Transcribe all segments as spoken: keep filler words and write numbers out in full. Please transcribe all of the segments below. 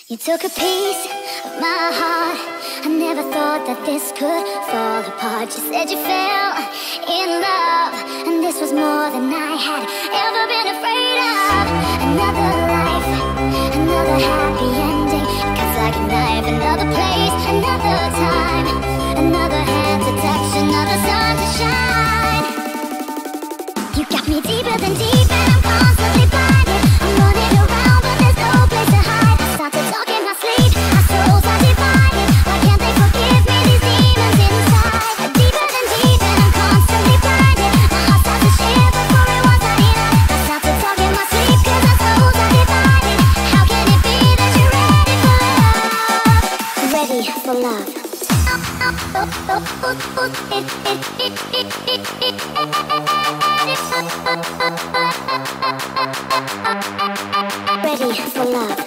You took a piece of my heart. I never thought that this could fall apart. You said you fell in love, and this was more than I had ever been afraid of. Another life, another happy ending. It cuts like a knife, another place, another time, another hand to touch, another sun to shine. You got me deeper than deep, and I'm constantly blinded. I'm running around, but there's no place to hide. I start to talk in my sleep, our souls are divided. Why can't they forgive me, these demons inside? Deeper than deep, and I'm constantly blinded. My heart starts to shiver before it wants to hear. I start to talk in my sleep, cause our souls are divided. How can it be that you're ready for love? Ready for love. Ready for love.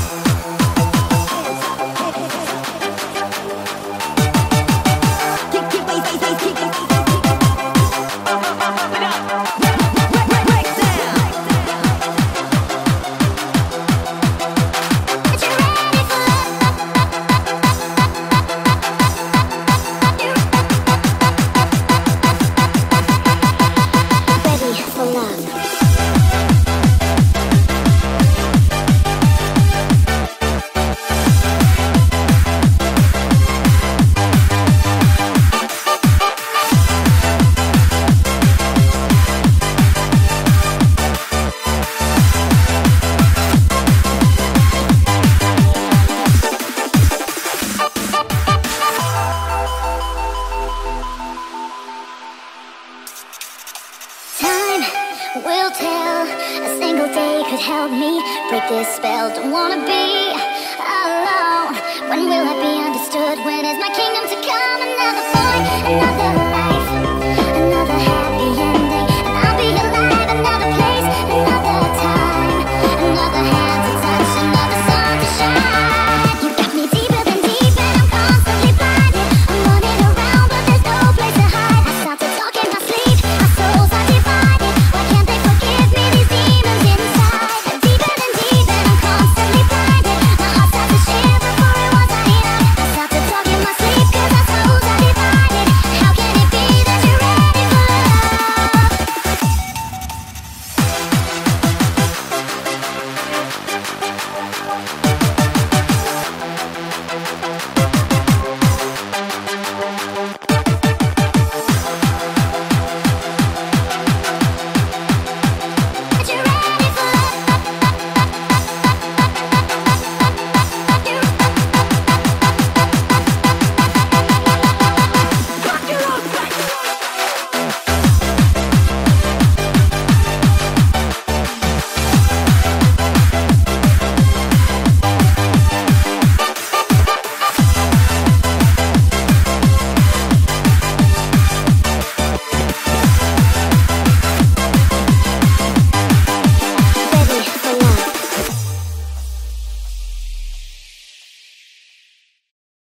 Will tell, a single day could help me break this spell. Don't wanna be alone. When will I be understood? When is my kingdom to come?